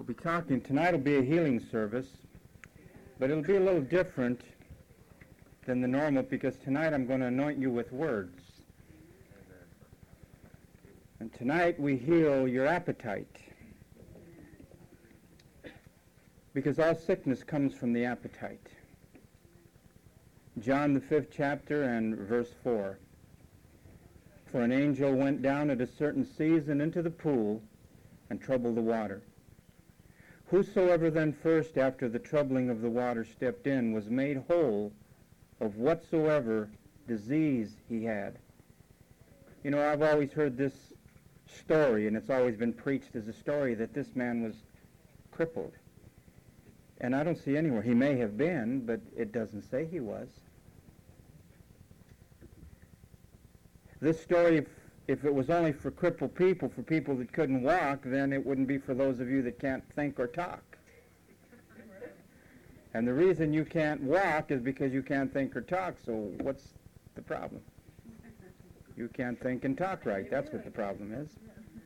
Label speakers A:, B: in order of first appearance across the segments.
A: We'll be talking, tonight will be a healing service, but it'll be a little different than the normal because tonight I'm going to anoint you with words. And tonight we heal your appetite. Because all sickness comes from the appetite. John the 5th chapter and verse 4. For an angel went down at a certain season into the pool and troubled the water. Whosoever then first after the troubling of the water stepped in was made whole of whatsoever disease he had. You know, I've always heard this story, and it's always been preached as a story, that this man was crippled. And I don't see anywhere. He may have been, but it doesn't say he was. This story, if it was only for crippled people, for people that couldn't walk, then it wouldn't be for those of you that can't think or talk. And the reason you can't walk is because you can't think or talk, so what's the problem? You can't think and talk right. That's what the problem is.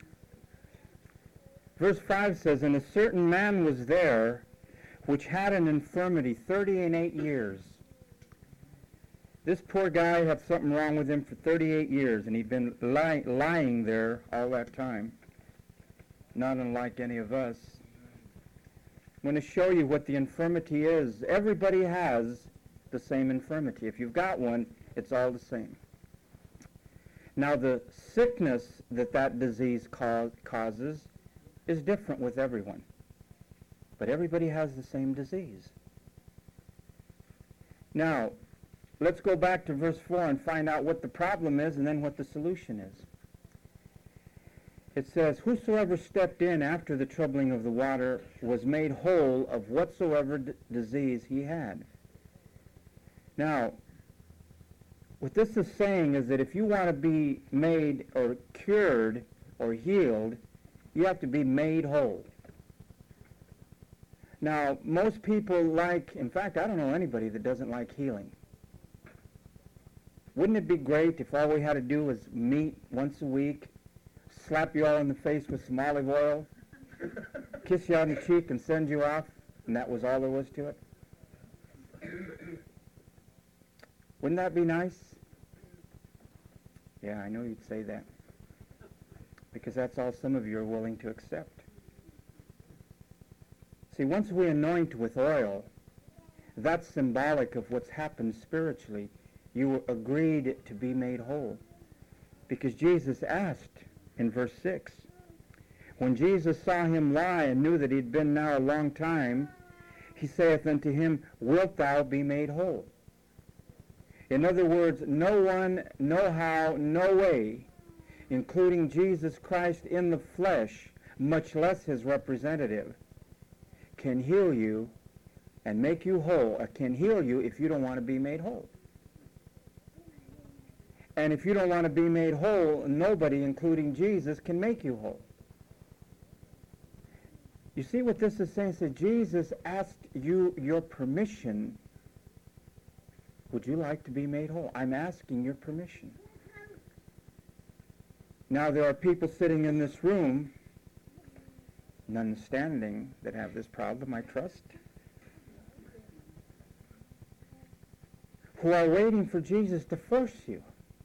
A: Verse 5 says, And a certain man was there which had an infirmity 38 years. This poor guy had something wrong with him for 38 years, and he'd been lying there all that time, not unlike any of us. I'm going to show you what the infirmity is. Everybody has the same infirmity. If you've got one, it's all the same. Now, the sickness that disease causes is different with everyone. But everybody has the same disease. Now, let's go back to verse 4 and find out what the problem is and then what the solution is. It says, Whosoever stepped in after the troubling of the water was made whole of whatsoever disease he had. Now, what this is saying is that if you want to be made or cured or healed, you have to be made whole. Now, most people in fact, I don't know anybody that doesn't like healing. Wouldn't it be great if all we had to do was meet once a week, slap you all in the face with some olive oil, kiss you on the cheek and send you off, and that was all there was to it? Wouldn't that be nice? Yeah, I know you'd say that. Because that's all some of you are willing to accept. See, once we anoint with oil, that's symbolic of what's happened spiritually. You agreed to be made whole. Because Jesus asked in verse 6, when Jesus saw him lie and knew that he'd been now a long time, he saith unto him, Wilt thou be made whole? In other words, no one, no how, no way, including Jesus Christ in the flesh, much less his representative, can heal you and make you whole, or can heal you if you don't want to be made whole. And if you don't want to be made whole, nobody, including Jesus, can make you whole. You see what this is saying? So Jesus asked you your permission. Would you like to be made whole? I'm asking your permission. Now, there are people sitting in this room, none standing, that have this problem, I trust, who are waiting for Jesus to force you,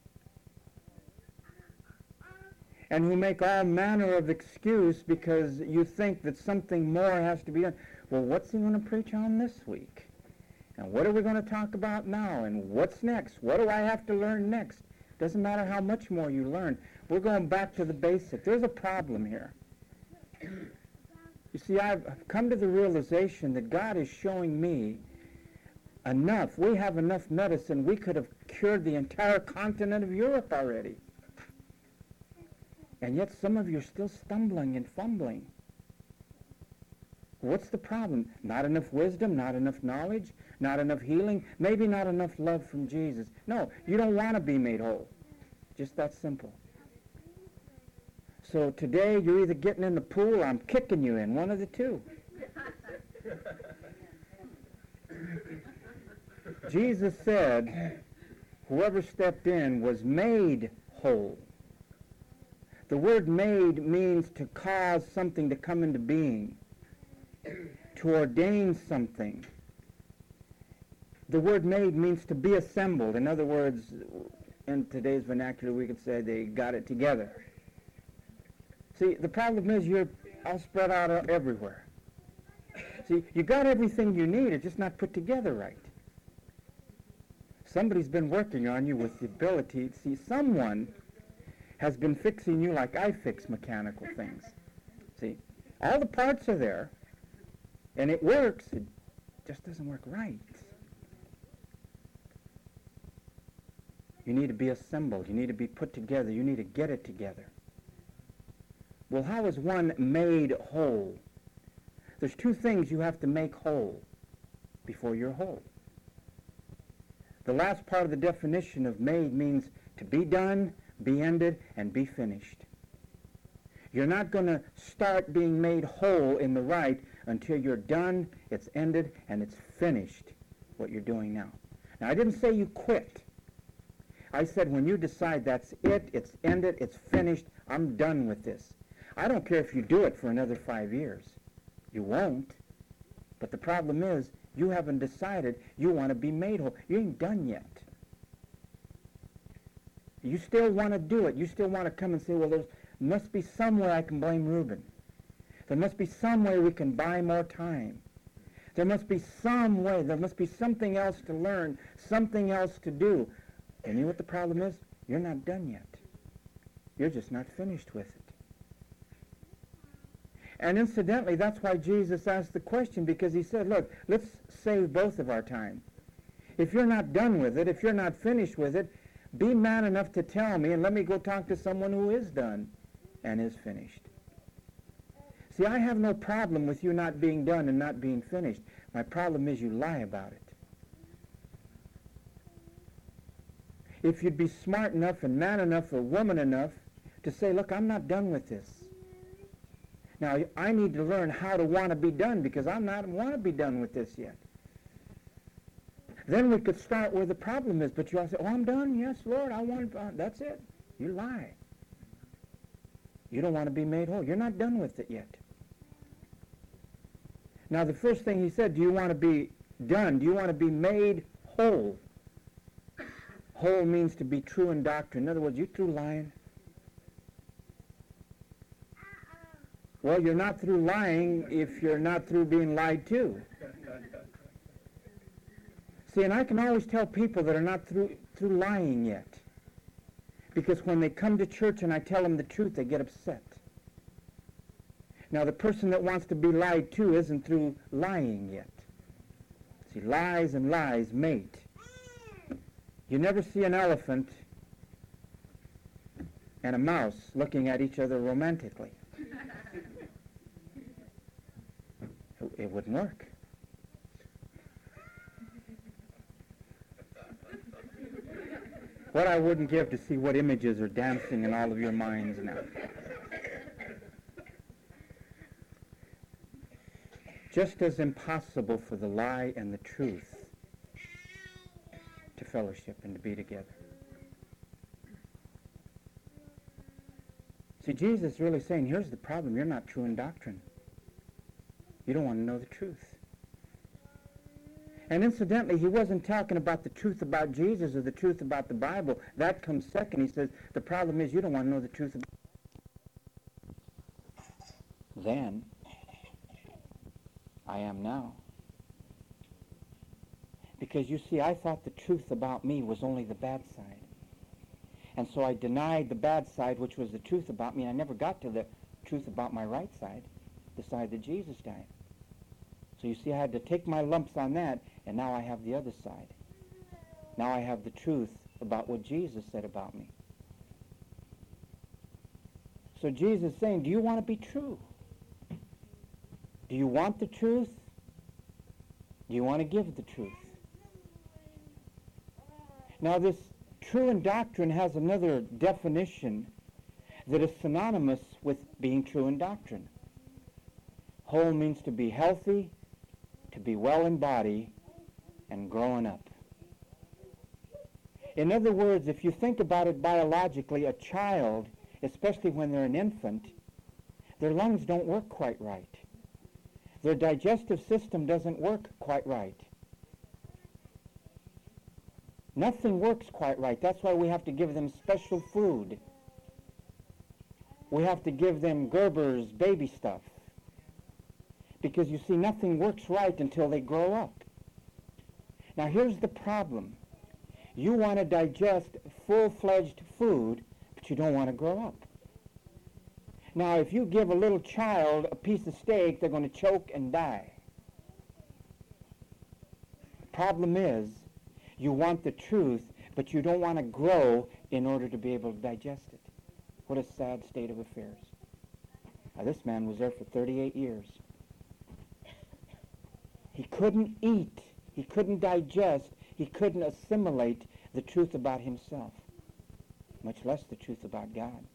A: and who make all manner of excuse because you think that something more has to be done. Well, what's he going to preach on this week? And what are we going to talk about now? And what's next? What do I have to learn next? Doesn't matter how much more you learn. We're going back to the basic. There's a problem here. You see, I've come to the realization that God is showing me enough. We have enough medicine. We could have cured the entire continent of Europe already. And yet some of you are still stumbling and fumbling. What's the problem? Not enough wisdom, not enough knowledge, not enough healing, maybe not enough love from Jesus. No, you don't want to be made whole. Just that simple. So today you're either getting in the pool or I'm kicking you in, one of the two. Jesus said, whoever stepped in was made whole. The word made means to cause something to come into being. to ordain something. The word made means to be assembled. In other words, in today's vernacular, we could say they got it together. See, the problem is you're all spread out everywhere. See, you got everything you need, it's just not put together right. Somebody's been working on you with the ability. See, someone has been fixing you like I fix mechanical things. See, all the parts are there, and it works. It just doesn't work right. You need to be assembled. You need to be put together. You need to get it together. Well, how is one made whole? There's two things you have to make whole before you're whole. The last part of the definition of made means to be done, be ended, and be finished. You're not going to start being made whole in the right until you're done, it's ended, and it's finished, what you're doing now. Now, I didn't say you quit. I said when you decide that's it, it's ended, it's finished, I'm done with this. I don't care if you do it for another 5 years. You won't. But the problem is, you haven't decided you want to be made whole. You ain't done yet. You still want to do it. You still want to come and say, well, there must be some way I can blame Reuben. There must be some way we can buy more time. There must be some way. There must be something else to learn, something else to do. And you know what the problem is? You're not done yet. You're just not finished with it. And incidentally, that's why Jesus asked the question, because he said, look, let's save both of our time. If you're not done with it, if you're not finished with it, be man enough to tell me, and let me go talk to someone who is done and is finished. See, I have no problem with you not being done and not being finished. My problem is you lie about it. If you'd be smart enough and man enough or woman enough to say, look, I'm not done with this. Now, I need to learn how to want to be done, because I'm not want to be done with this yet. Then we could start where the problem is. But you all say, oh, I'm done. Yes, Lord, I want to. That's it. You lie. You don't want to be made whole. You're not done with it yet. Now, the first thing he said, do you want to be done? Do you want to be made whole? Whole means to be true in doctrine. In other words, you through lying? Well, you're not through lying if you're not through being lied to. See, and I can always tell people that are not through lying yet. Because when they come to church and I tell them the truth, they get upset. Now, the person that wants to be lied to isn't through lying yet. See, lies and lies mate. You never see an elephant and a mouse looking at each other romantically. It wouldn't work. What I wouldn't give to see what images are dancing in all of your minds now. Just as impossible for the lie and the truth to fellowship and to be together. See, Jesus is really saying, here's the problem. You're not true in doctrine. You don't want to know the truth. And incidentally, he wasn't talking about the truth about Jesus or the truth about the Bible. That comes second. He says, the problem is you don't want to know the truth about then I am now. Because you see, I thought the truth about me was only the bad side. And so I denied the bad side, which was the truth about me, and I never got to the truth about my right side, the side that Jesus died. So you see, I had to take my lumps on that, and now I have the other side. Now I have the truth about what Jesus said about me. So Jesus is saying, do you want to be true? Do you want the truth? Do you want to give the truth? Now this true in doctrine has another definition that is synonymous with being true in doctrine. Whole means to be healthy, to be well in body, and growing up. In other words, if you think about it biologically, a child, especially when they're an infant, their lungs don't work quite right. Their digestive system doesn't work quite right. Nothing works quite right. That's why we have to give them special food. We have to give them Gerber's baby stuff. Because you see, nothing works right until they grow up. Now here's the problem. You want to digest full-fledged food, but you don't want to grow up. Now if you give a little child a piece of steak, they're going to choke and die. The problem is, you want the truth, but you don't want to grow in order to be able to digest it. What a sad state of affairs. Now, this man was there for 38 years. He couldn't eat. He couldn't digest. He couldn't assimilate the truth about himself, much less the truth about God.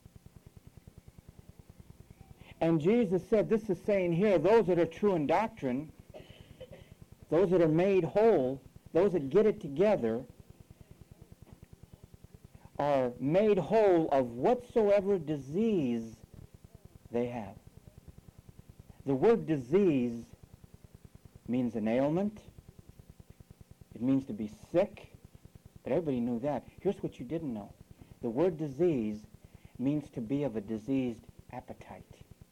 A: And Jesus said, this is saying here, those that are true in doctrine, those that are made whole, those that get it together, are made whole of whatsoever disease they have. The word disease means an ailment. It means to be sick. But everybody knew that. Here's what you didn't know. The word disease means to be of a diseased appetite.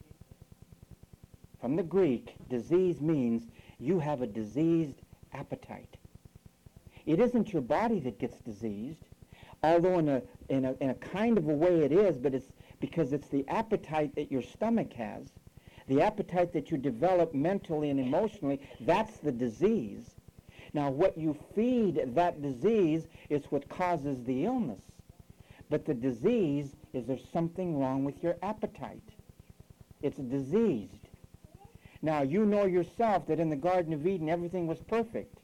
A: From the Greek, disease means you have a diseased appetite. It isn't your body that gets diseased, although in a kind of a way it is, but it's because it's the appetite that your stomach has, the appetite that you develop mentally and emotionally, that's the disease. Now what you feed that disease is what causes the illness. But the disease is there's something wrong with your appetite. It's diseased. Now you know yourself that in the Garden of Eden everything was perfect.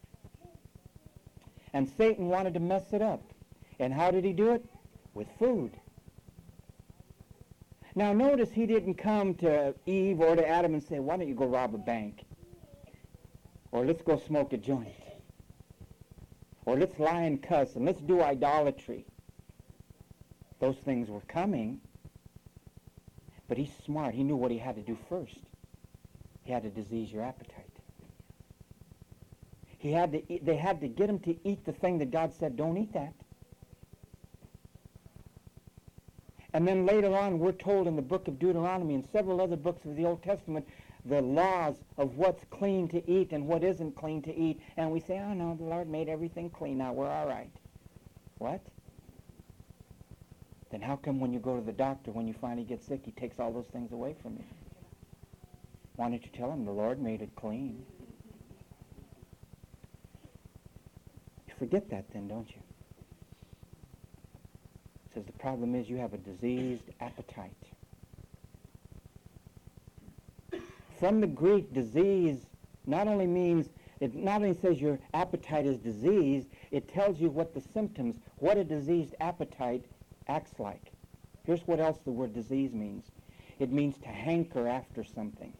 A: And Satan wanted to mess it up. And how did he do it? With food. Now notice he didn't come to Eve or to Adam and say, why don't you go rob a bank? Or let's go smoke a joint. Or let's lie and cuss and let's do idolatry. Those things were coming. But he's smart. He knew what he had to do first. He had to disease your appetite. They had to get him to eat the thing that God said, don't eat that. And then later on, we're told in the book of Deuteronomy and several other books of the Old Testament, the laws of what's clean to eat and what isn't clean to eat. And we say, oh no, the Lord made everything clean. Now we're all right. What? Then how come when you go to the doctor, when you finally get sick, he takes all those things away from you? Why don't you tell him the Lord made it clean? You forget that then, don't you? It says the problem is you have a diseased appetite. From the Greek, disease not only means, it not only says your appetite is diseased, it tells you what the symptoms, what a diseased appetite acts like. Here's what else the word disease means. It means to hanker after something.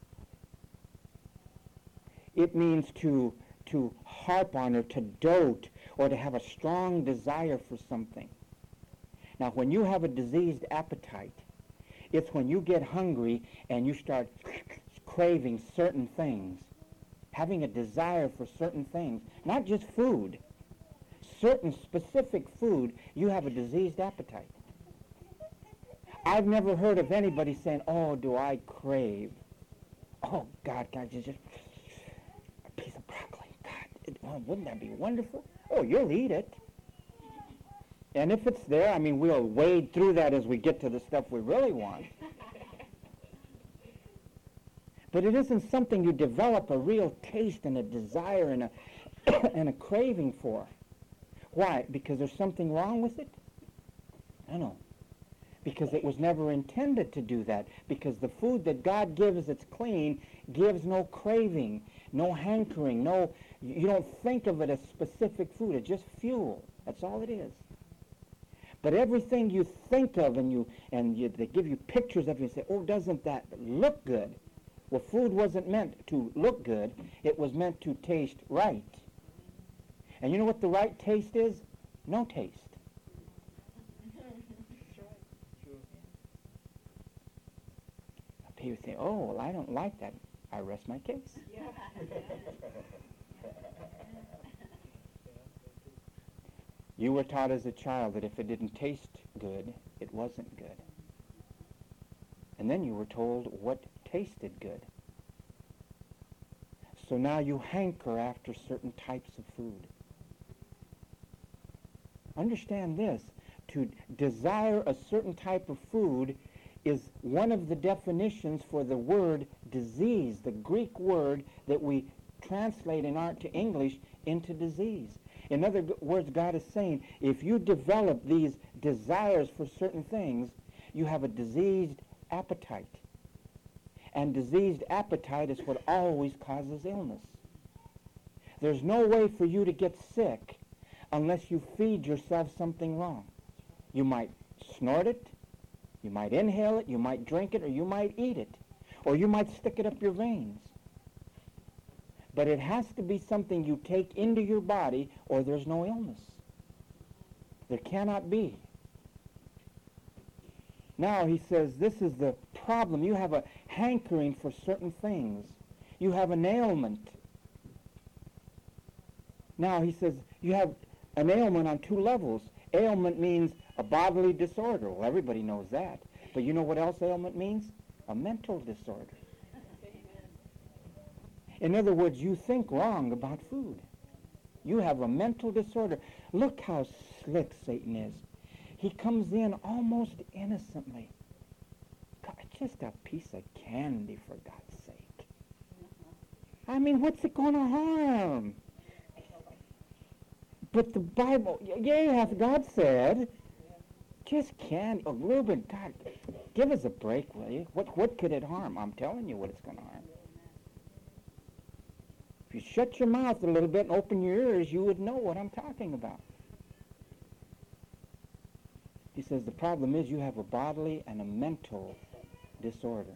A: It means to harp on or to dote or to have a strong desire for something. Now, when you have a diseased appetite, it's when you get hungry and you start craving certain things, having a desire for certain things, not just food, certain specific food, you have a diseased appetite. I've never heard of anybody saying, oh, do I crave? Oh, God, just a piece of broccoli. God, wouldn't that be wonderful? Oh, you'll eat it. And if it's there, I mean, we'll wade through that as we get to the stuff we really want. But it isn't something you develop a real taste and a desire and and a craving for. Why? Because there's something wrong with it? No. Because it was never intended to do that. Because the food that God gives that's clean gives no craving, no hankering, you don't think of it as specific food. It's just fuel. That's all it is. But everything you think of they give you pictures of it and say, oh, doesn't that look good? Well, food wasn't meant to look good. It was meant to taste right. And you know what the right taste is? No taste. People say, oh, well, I don't like that. I rest my case. You were taught as a child that if it didn't taste good, it wasn't good. And then you were told what tasted good. So now you hanker after certain types of food. Understand this. To desire a certain type of food is one of the definitions for the word disease, the Greek word that we translate in art to English into disease. In other words, God is saying, if you develop these desires for certain things, you have a diseased appetite. And diseased appetite is what always causes illness. There's no way for you to get sick unless you feed yourself something wrong. You might snort it, you might inhale it, you might drink it, or you might eat it, or you might stick it up your veins. But it has to be something you take into your body, or there's no illness. There cannot be. Now he says this is the problem. You have a hankering for certain things. You have an ailment. Now he says you have an ailment on two levels. Ailment means a bodily disorder. Well, everybody knows that. But you know what else ailment means? A mental disorder. In other words, you think wrong about food. You have a mental disorder. Look how slick Satan is. He comes in almost innocently. God, just a piece of candy, for God's sake. I mean, what's it going to harm? But the Bible, yea, hath God said, just candy. Oh, Reuben, God, give us a break, will you? What could it harm? I'm telling you what it's going to harm. If you shut your mouth a little bit and open your ears, you would know what I'm talking about. He says the problem is you have a bodily and a mental disorder.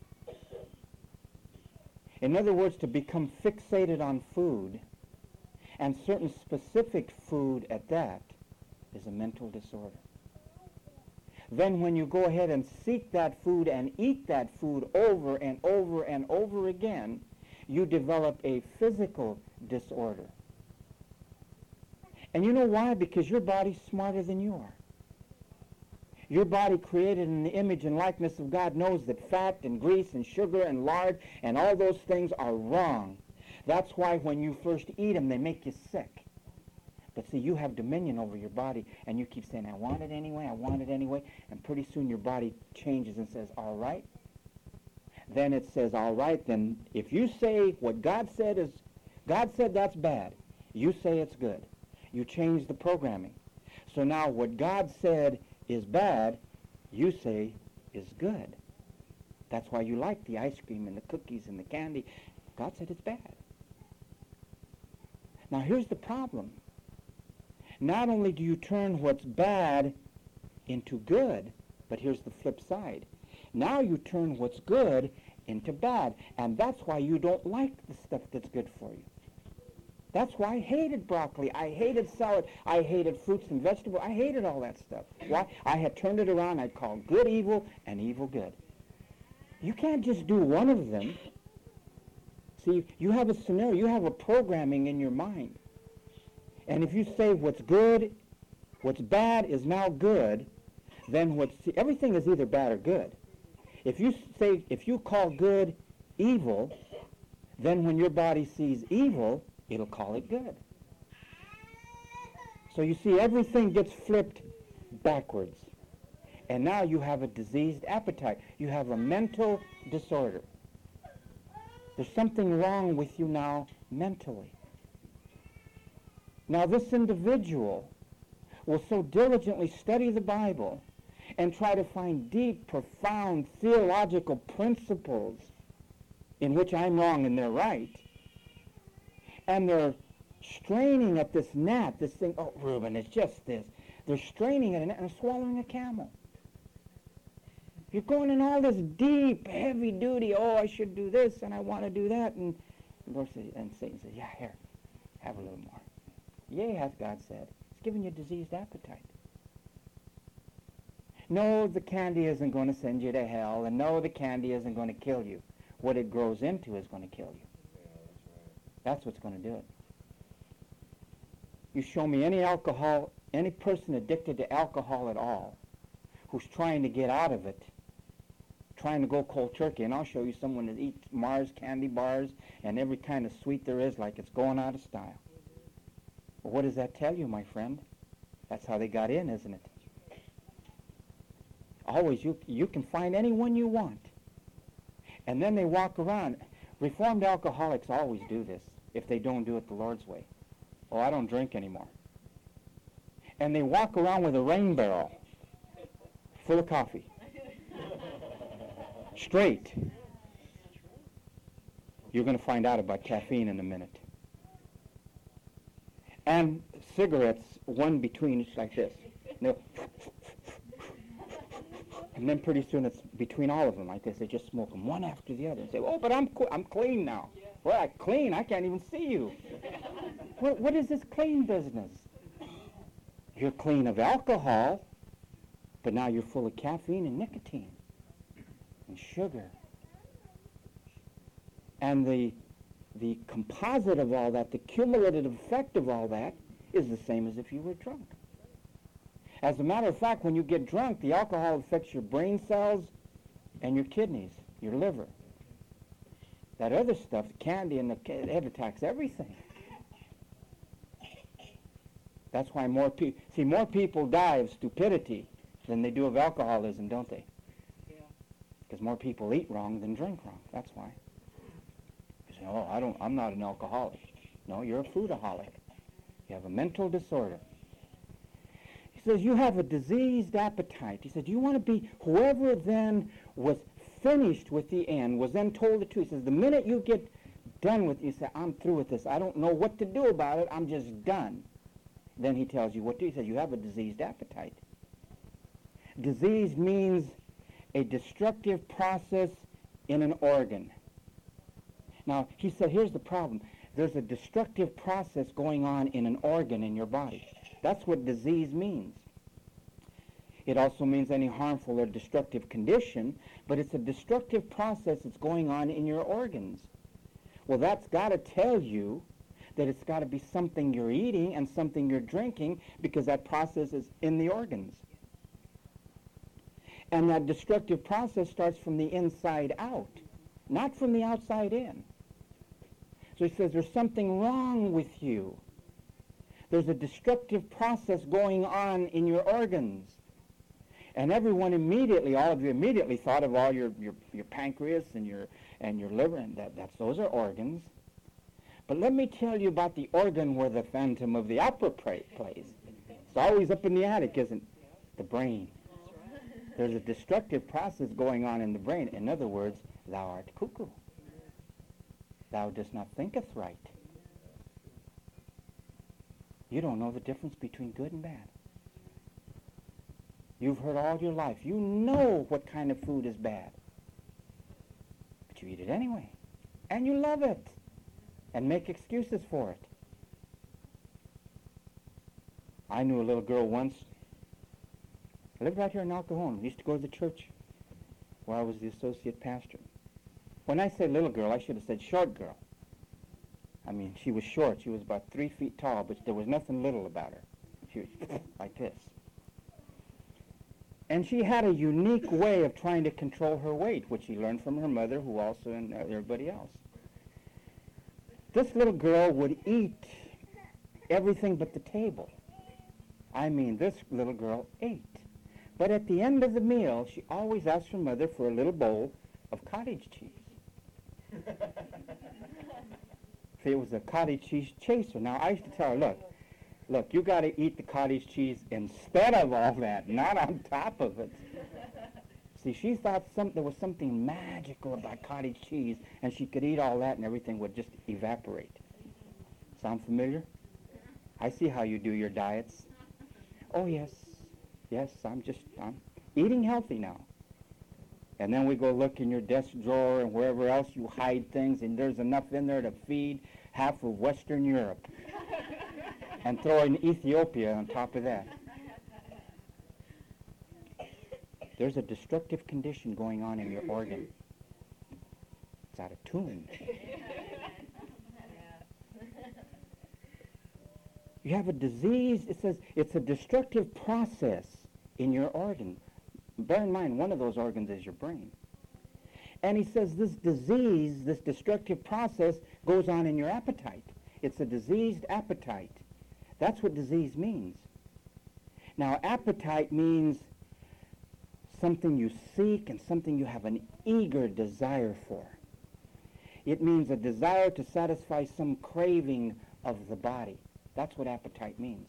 A: In other words, to become fixated on food, and certain specific food at that, is a mental disorder. Then when you go ahead and seek that food and eat that food over and over and over again, you develop a physical disorder. And you know why? Because your body's smarter than you are. Your body, created in the image and likeness of God, knows that fat and grease and sugar and lard and all those things are wrong. That's why when you first eat them, they make you sick. But see, you have dominion over your body, and you keep saying, I want it anyway, I want it anyway, and pretty soon your body changes and says, all right. Then it says, all right, then if you say what God said that's bad, you say it's good. You change the programming. So now what God said is bad, you say is good. That's why you like the ice cream and the cookies and the candy. God said it's bad. Now here's the problem. Not only do you turn what's bad into good, but here's the flip side. Now you turn what's good into bad, and that's why you don't like the stuff that's good for you. That's why I hated broccoli. I hated salad. I hated fruits and vegetables. I hated all that stuff. Why? I had turned it around. I'd call good evil and evil good. You can't just do one of them. See, you have a scenario. You have a programming in your mind. And if you say what's good, what's bad is now good, then everything is either bad or good. If you call good evil, then when your body sees evil, it'll call it good. So you see, everything gets flipped backwards. And now you have a diseased appetite. You have a mental disorder. There's something wrong with you now mentally. Now this individual will so diligently study the Bible and try to find deep, profound theological principles in which I'm wrong and they're right. And they're straining at this gnat, this thing. Oh, Reuben, it's just this. They're straining at a gnat and swallowing a camel. You're going in all this deep, heavy duty, oh, I should do this and I want to do that. And Satan says, yeah, here, have a little more. Yea, hath God said. It's giving you diseased appetite. No, the candy isn't going to send you to hell, and no, the candy isn't going to kill you. what it grows into is going to kill you. That's what's going to do it. You show me any person addicted to alcohol at all, who's trying to get out of it, trying to go cold turkey, and I'll show you someone that eats Mars candy bars and every kind of sweet there is like it's going out of style. Well, what does that tell you, my friend? That's how they got in, isn't it? Always, you can find anyone you want. And then they walk around. Reformed alcoholics always do this if they don't do it the Lord's way. Oh, I don't drink anymore. And they walk around with a rain barrel full of coffee. Straight. You're going to find out about caffeine in a minute. And cigarettes, one between each like this. And then pretty soon it's between all of them like this. They just smoke them one after the other and say, oh, but I'm clean now. Well, I'm clean. I can't even see you. What is this clean business? You're clean of alcohol, but now you're full of caffeine and nicotine and sugar. And the composite of all that, the cumulative effect of all that, is the same as if you were drunk. As a matter of fact, when you get drunk, the alcohol affects your brain cells and your kidneys, your liver. That other stuff, the candy and it attacks everything. That's why more people die of stupidity than they do of alcoholism, don't they? Yeah. Because more people eat wrong than drink wrong. That's why. You say, oh, I'm not an alcoholic. No, you're a foodaholic. You have a mental disorder. He says, you have a diseased appetite. He said, you want to be, whoever then was finished with the end, was then told the truth. He says, the minute you get done with it, you say, I'm through with this. I don't know what to do about it. I'm just done. Then he tells you what to do. He says, you have a diseased appetite. Disease means a destructive process in an organ. Now, he said, here's the problem. There's a destructive process going on in an organ in your body. That's what disease means. It also means any harmful or destructive condition, but it's a destructive process that's going on in your organs. Well, that's got to tell you that it's got to be something you're eating and something you're drinking, because that process is in the organs. And that destructive process starts from the inside out, not from the outside in. So he says there's something wrong with you. There's a destructive process going on in your organs. And everyone immediately, all of you immediately thought of all your pancreas and your liver, and those are organs. But let me tell you about the organ where the Phantom of the Opera plays. It's always up in the attic, isn't it? The brain. There's a destructive process going on in the brain. In other words, thou art cuckoo. Thou dost not thinketh right. You don't know the difference between good and bad. You've heard all your life. You know what kind of food is bad. But you eat it anyway. And you love it. And make excuses for it. I knew a little girl once. I lived right here in El Cajon. I used to go to the church where I was the associate pastor. When I said little girl, I should have said short girl. I mean, she was short. She was about 3 feet tall, but there was nothing little about her. She was like this. And she had a unique way of trying to control her weight, which she learned from her mother, who also, and everybody else. This little girl would eat everything but the table. I mean, this little girl ate. But at the end of the meal, she always asked her mother for a little bowl of cottage cheese. See, it was a cottage cheese chaser. Now, I used to tell her, look, you got to eat the cottage cheese instead of all that, not on top of it. See, she thought there was something magical about cottage cheese, and she could eat all that and everything would just evaporate. Sound familiar? I see how you do your diets. Oh, yes, I'm eating healthy now. And then we go look in your desk drawer and wherever else you hide things, and there's enough in there to feed half of Western Europe. And throw in Ethiopia on top of that. There's a destructive condition going on in your organ. It's out of tune. You have a disease. It says it's a destructive process in your organ. Bear in mind, one of those organs is your brain. And he says this disease, this destructive process, goes on in your appetite. It's a diseased appetite. That's what disease means. Now, appetite means something you seek and something you have an eager desire for. It means a desire to satisfy some craving of the body. That's what appetite means.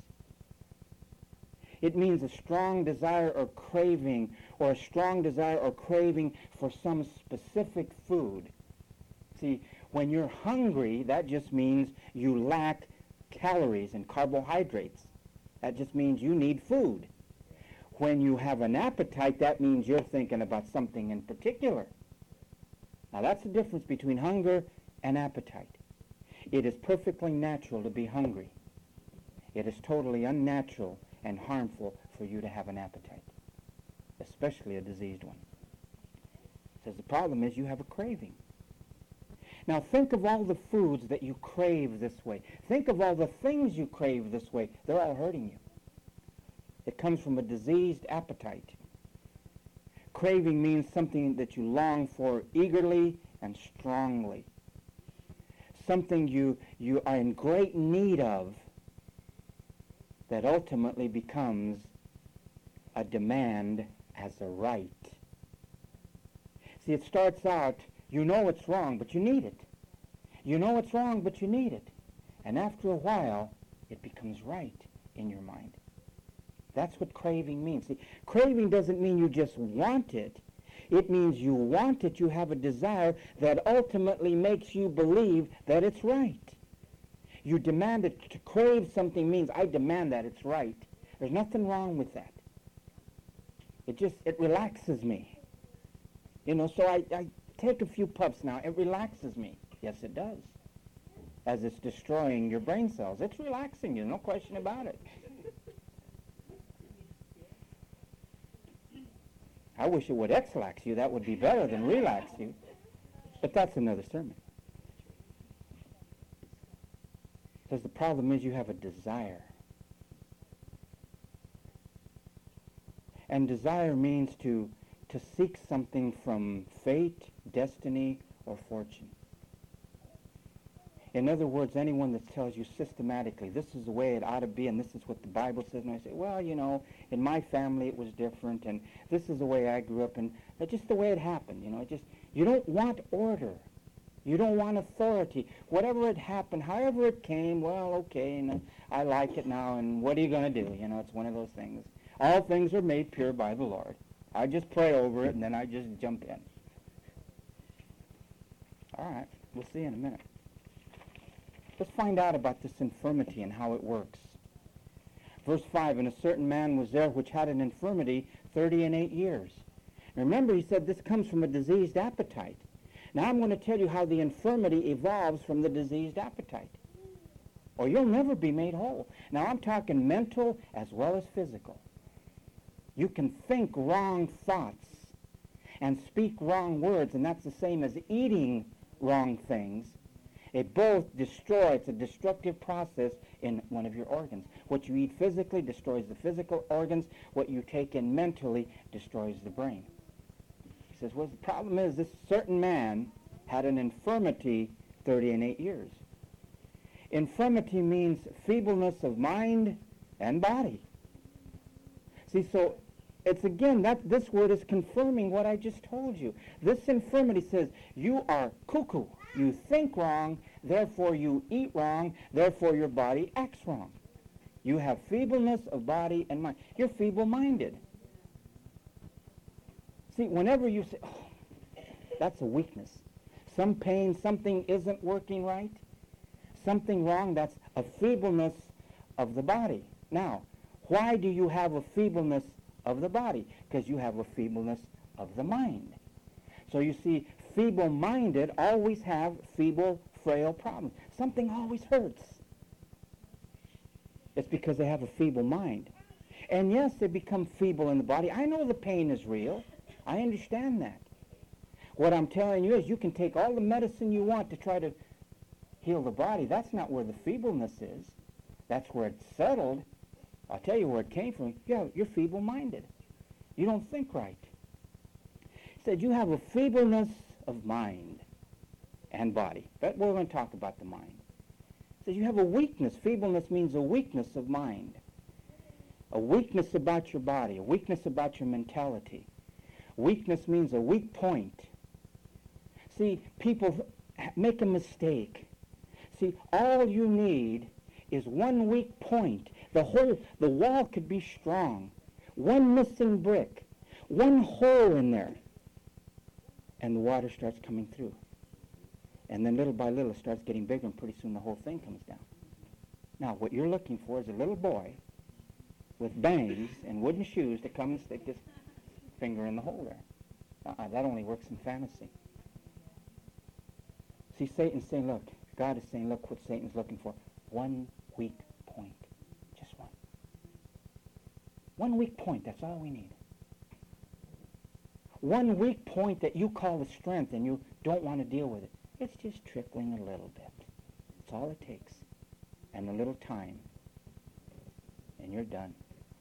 A: It means a strong desire or craving, or a strong desire or craving for some specific food. See, when you're hungry, that just means you lack calories and carbohydrates. That just means you need food. When you have an appetite, that means you're thinking about something in particular. Now, that's the difference between hunger and appetite. It is perfectly natural to be hungry. It is totally unnatural and harmful for you to have an appetite, especially a diseased one. It says the problem is you have a craving. Now think of all the foods that you crave this way. Think of all the things you crave this way. They're all hurting you. It comes from a diseased appetite. Craving means something that you long for eagerly and strongly. Something you are in great need of that ultimately becomes a demand as a right. See, it starts out, you know it's wrong, but you need it. You know it's wrong, but you need it. And after a while, it becomes right in your mind. That's what craving means. See, craving doesn't mean you just want it. It means you want it, you have a desire that ultimately makes you believe that it's right. You demand it. To crave something means I demand that it's right. There's nothing wrong with that. It relaxes me. You know, so I take a few puffs now. It relaxes me. Yes, it does. As it's destroying your brain cells. It's relaxing you, no question about it. I wish it would X-lax you. That would be better than relax you. But that's another sermon. Because the problem is you have a desire. And desire means to seek something from fate, destiny, or fortune. In other words, anyone that tells you systematically, this is the way it ought to be, and this is what the Bible says, and I say, well, you know, in my family it was different, and this is the way I grew up, and that's just the way it happened, you know. You don't want order. You don't want authority. Whatever it happened, however it came, well, okay, and I like it now, and what are you going to do? You know, it's one of those things. All things are made pure by the Lord. I just pray over it, and then I just jump in. All right, we'll see in a minute. Let's find out about this infirmity and how it works. Verse 5, and a certain man was there which had an infirmity 38 years. Remember, he said this comes from a diseased appetite. Now I'm going to tell you how the infirmity evolves from the diseased appetite. Or you'll never be made whole. Now I'm talking mental as well as physical. You can think wrong thoughts and speak wrong words, and that's the same as eating wrong things. It both destroy, it's a destructive process in one of your organs. What you eat physically destroys the physical organs. What you take in mentally destroys the brain. He says, well, the problem is this certain man had an infirmity 38 years. Infirmity means feebleness of mind and body. See, so it's again, this word is confirming what I just told you. This infirmity says you are cuckoo. You think wrong, therefore you eat wrong, therefore your body acts wrong. You have feebleness of body and mind. You're feeble-minded. See, whenever you say, oh, that's a weakness. Some pain, something isn't working right, something wrong, that's a feebleness of the body. Now, why do you have a feebleness of the body? Because you have a feebleness of the mind. So you see, feeble-minded always have feeble, frail problems. Something always hurts. It's because they have a feeble mind. And yes, they become feeble in the body. I know the pain is real. I understand that. What I'm telling you is you can take all the medicine you want to try to heal the body. That's not where the feebleness is. That's where it's settled. I'll tell you where it came from. Yeah, you're feeble-minded. You don't think right. He said you have a feebleness of mind and body. But we're going to talk about the mind. He says you have a weakness. Feebleness means a weakness of mind. A weakness about your body. A weakness about your mentality. Weakness means a weak point. See, people make a mistake. See, all you need is one weak point. The wall could be strong. One missing brick. One hole in there. And the water starts coming through. And then little by little it starts getting bigger, and pretty soon the whole thing comes down. Now, what you're looking for is a little boy with bangs and wooden shoes to come and stick his finger in the hole there. That only works in fantasy. See, Satan's saying, look, God is saying, look what Satan's looking for. One weak point. Just one. One weak point, that's all we need. One weak point that you call a strength and you don't want to deal with it. It's just trickling a little bit. That's all it takes. And a little time. And you're done.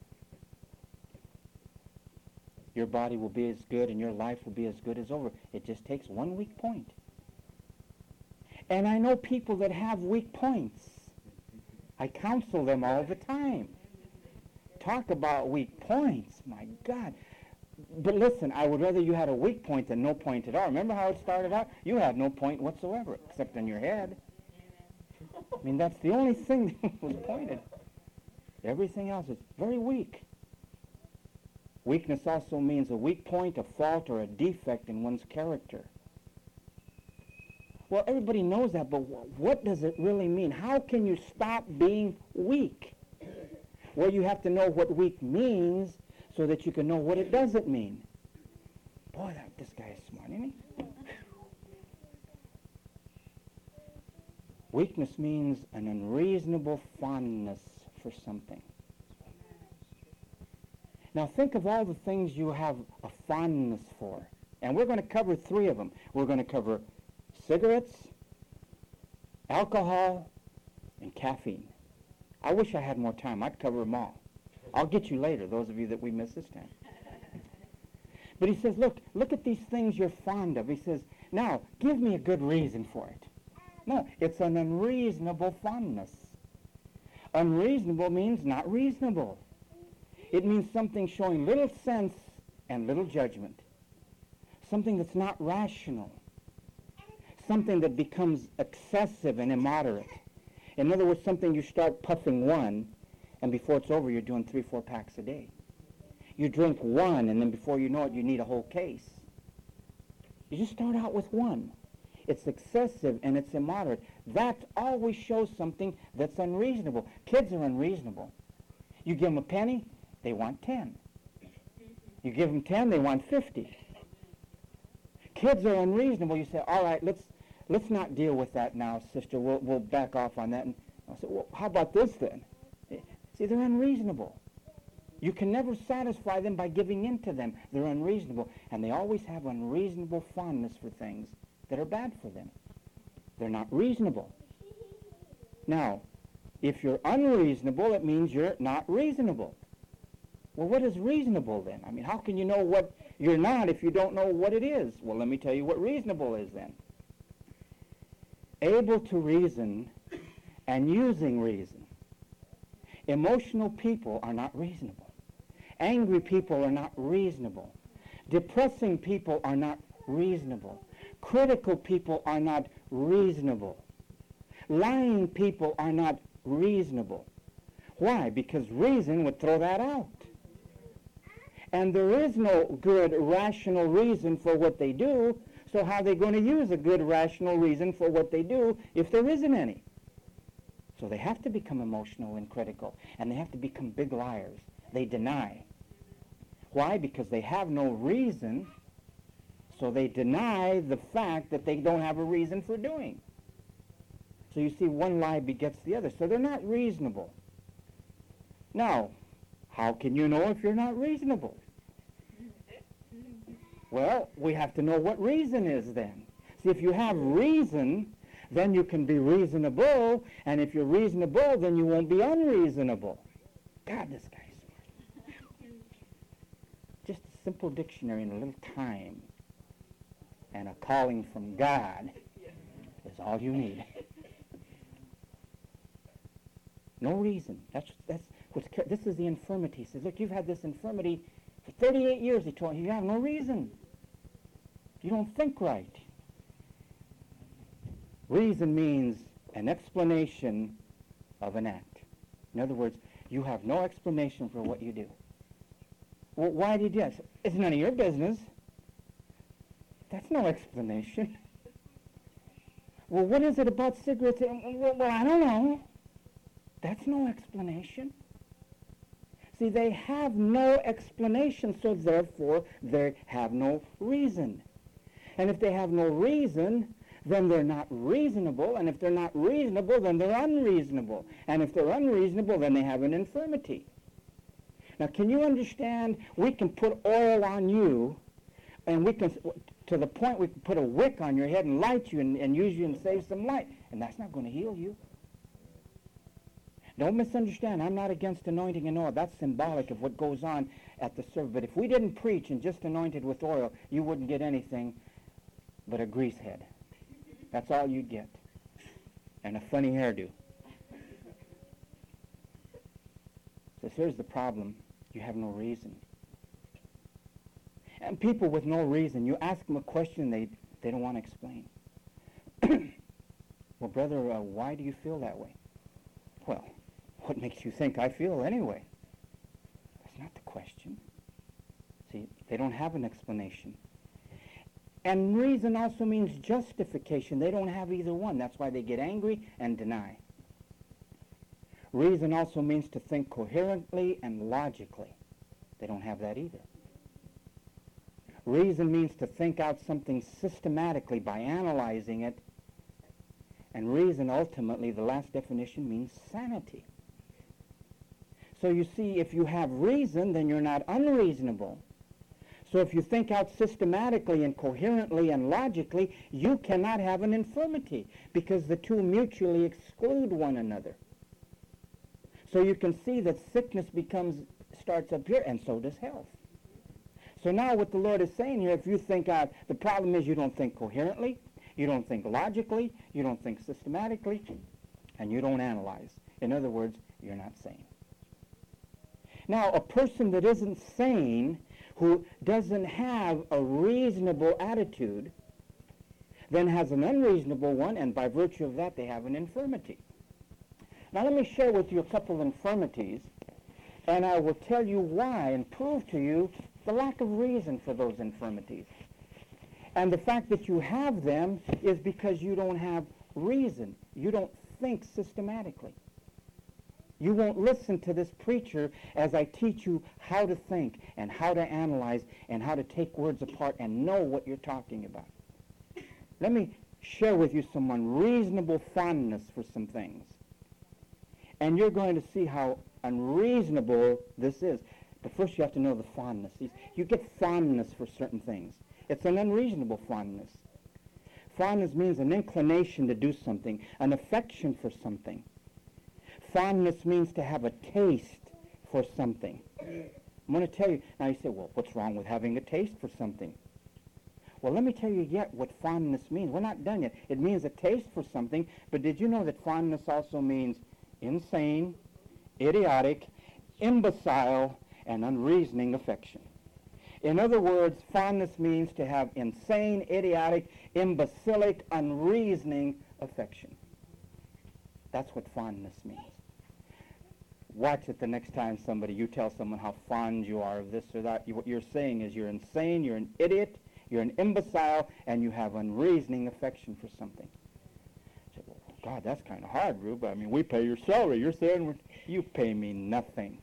A: Your body will be as good and your life will be as good as over. It just takes one weak point. And I know people that have weak points. I counsel them all the time. Talk about weak points. My God. But listen, I would rather you had a weak point than no point at all. Remember how it started out? You had no point whatsoever, except in your head. I mean, that's the only thing that was pointed. Everything else is very weak. Weakness also means a weak point, a fault, or a defect in one's character. Well, everybody knows that, but what does it really mean? How can you stop being weak? Well, you have to know what weak means so that you can know what it doesn't mean. Boy, this guy is smart, isn't he? Weakness means an unreasonable fondness for something. Now think of all the things you have a fondness for. And we're going to cover 3 of them. We're going to cover cigarettes, alcohol, and caffeine. I wish I had more time. I'd cover them all. I'll get you later, those of you that we missed this time. But he says, look at these things you're fond of. He says, now, give me a good reason for it. No, it's an unreasonable fondness. Unreasonable means not reasonable. It means something showing little sense and little judgment. Something that's not rational. Something that becomes excessive and immoderate. In other words, something you start puffing one, and before it's over, you're doing 3-4 packs a day. You drink one, and then before you know it, you need a whole case. You just start out with one. It's excessive and it's immoderate. That always shows something that's unreasonable. Kids are unreasonable. You give them a penny, they want 10. You give them 10, they want 50. Kids are unreasonable. You say, all right, let's not deal with that now, sister. We'll back off on that. And I'll say, well, how about this then? See, they're unreasonable. You can never satisfy them by giving in to them. They're unreasonable. And they always have unreasonable fondness for things that are bad for them. They're not reasonable. Now, if you're unreasonable, it means you're not reasonable. Well, what is reasonable then? I mean, how can you know what you're not if you don't know what it is? Well, let me tell you what reasonable is then. Able to reason and using reason. Emotional people are not reasonable. Angry people are not reasonable. Depressing people are not reasonable. Critical people are not reasonable. Lying people are not reasonable. Why? Because reason would throw that out. And there is no good rational reason for what they do, so how are they going to use a good rational reason for what they do if there isn't any? So they have to become emotional and critical, and they have to become big liars. They deny. Why? Because they have no reason, so they deny the fact that they don't have a reason for doing. So you see, one lie begets the other, so they're not reasonable. Now, how can you know if you're not reasonable? Well, we have to know what reason is then. See, if you have reason, then you can be reasonable, and if you're reasonable, then you won't be unreasonable. God, this guy's smart. Just a simple dictionary and a little time and a calling from God is all you need. No reason. That's what's. This is the infirmity. He says, look, you've had this infirmity for 38 years. He told you, you have no reason. You don't think right. Reason means an explanation of an act. In other words, you have no explanation for what you do. Well, why did you do it? It's none of your business. That's no explanation. Well, what is it about cigarettes? Well, I don't know. That's no explanation. See, they have no explanation, so therefore they have no reason. And if they have no reason, then they're not reasonable. And if they're not reasonable, then they're unreasonable. And if they're unreasonable, then they have an infirmity. Now, can you understand? We can put oil on you, and we can, to the point we can put a wick on your head and light you and use you and save some light. And that's not going to heal you. Don't misunderstand. I'm not against anointing and oil. That's symbolic of what goes on at the service. But if we didn't preach and just anointed with oil, you wouldn't get anything but a grease head. That's all you'd get. And a funny hairdo. So here's the problem. You have no reason. And people with no reason, you ask them a question they don't want to explain. Well, brother, why do you feel that way? Well, what makes you think I feel anyway? That's not the question. See, they don't have an explanation. And reason also means justification. They don't have either one. That's why they get angry and deny. Reason also means to think coherently and logically. They don't have that either. Reason means to think out something systematically by analyzing it. And reason, ultimately, the last definition means sanity. So you see, if you have reason, then you're not unreasonable. So if you think out systematically and coherently and logically, you cannot have an infirmity because the two mutually exclude one another. So you can see that sickness starts up here, and so does health. So now what the Lord is saying here, if you think out, the problem is you don't think coherently, you don't think logically, you don't think systematically, and you don't analyze. In other words, you're not sane. Now, a person that isn't sane, who doesn't have a reasonable attitude, then has an unreasonable one, and by virtue of that, they have an infirmity. Now, let me share with you a couple of infirmities, and I will tell you why and prove to you the lack of reason for those infirmities. And the fact that you have them is because you don't have reason. You don't think systematically. You won't listen to this preacher as I teach you how to think and how to analyze and how to take words apart and know what you're talking about. Let me share with you some unreasonable fondness for some things. And you're going to see how unreasonable this is. But first you have to know the fondness. You get fondness for certain things. It's an unreasonable fondness. Fondness means an inclination to do something, an affection for something. Fondness means to have a taste for something. I'm going to tell you, now you say, well, what's wrong with having a taste for something? Well, let me tell you yet what fondness means. We're not done yet. It means a taste for something, but did you know that fondness also means insane, idiotic, imbecile, and unreasoning affection? In other words, fondness means to have insane, idiotic, imbecilic, unreasoning affection. That's what fondness means. Watch it the next time you tell someone how fond you are of this or that. What you're saying is you're insane, you're an idiot, you're an imbecile, and you have unreasoning affection for something. You say, well, God, that's kind of hard, Rube. I mean, we pay your salary. You're saying you pay me nothing.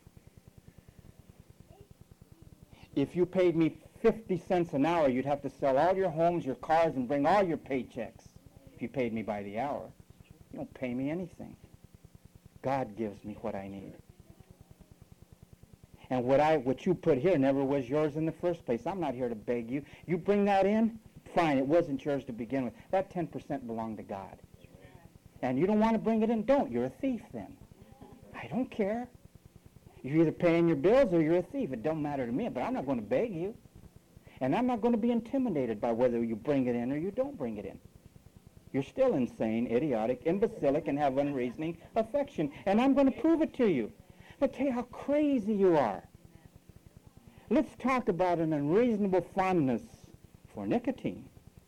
A: If you paid me 50 cents an hour, you'd have to sell all your homes, your cars, and bring all your paychecks if you paid me by the hour. You don't pay me anything. God gives me what I need. And what you put here never was yours in the first place. I'm not here to beg you. You bring that in, fine, it wasn't yours to begin with. That 10% belonged to God. And you don't want to bring it in, don't. You're a thief then. I don't care. You're either paying your bills or you're a thief. It don't matter to me, but I'm not going to beg you. And I'm not going to be intimidated by whether you bring it in or you don't bring it in. You're still insane, idiotic, imbecilic, and have unreasoning affection. And I'm going to prove it to you. I'll tell you how crazy you are. Let's talk about an unreasonable fondness for nicotine.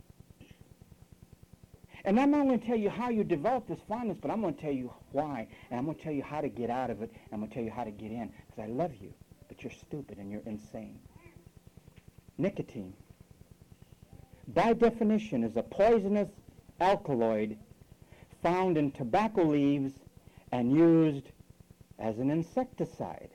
A: And I'm not going to tell you how you develop this fondness, but I'm going to tell you why. And I'm going to tell you how to get out of it. And I'm going to tell you how to get in. Because I love you, but you're stupid and you're insane. Nicotine, by definition, is a poisonous alkaloid found in tobacco leaves and used as an insecticide.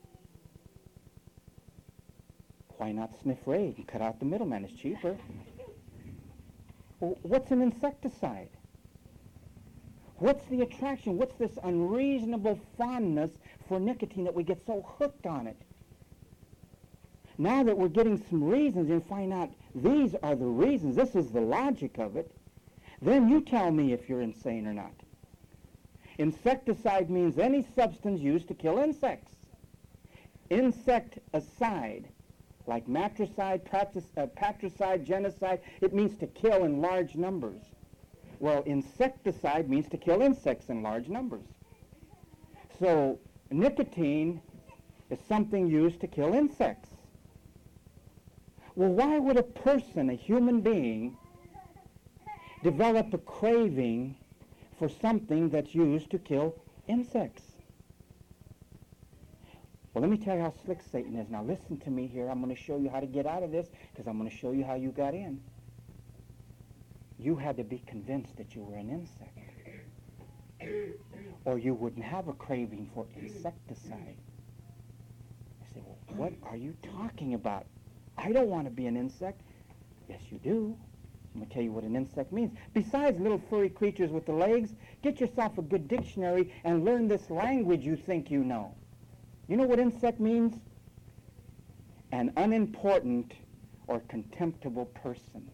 A: Why not sniff raid and cut out the middleman? It's cheaper. Well, what's an insecticide? What's the attraction? What's this unreasonable fondness for nicotine that we get so hooked on it? Now that we're getting some reasons and find out these are the reasons, this is the logic of it, then you tell me if you're insane or not. Insecticide means any substance used to kill insects. Insecticide, like matricide, patricide, genocide, it means to kill in large numbers. Well, insecticide means to kill insects in large numbers. So nicotine is something used to kill insects. Well, why would a person, a human being, develop a craving for something that's used to kill insects? Well, let me tell you how slick Satan is. Now listen to me here. I'm going to show you how to get out of this because I'm going to show you how you got in. You had to be convinced that you were an insect, or you wouldn't have a craving for insecticide. You say, well, what are you talking about? I don't want to be an insect. Yes, you do. I'm going to tell you what an insect means. Besides little furry creatures with the legs, get yourself a good dictionary and learn this language you think you know. You know what insect means? An unimportant or contemptible person.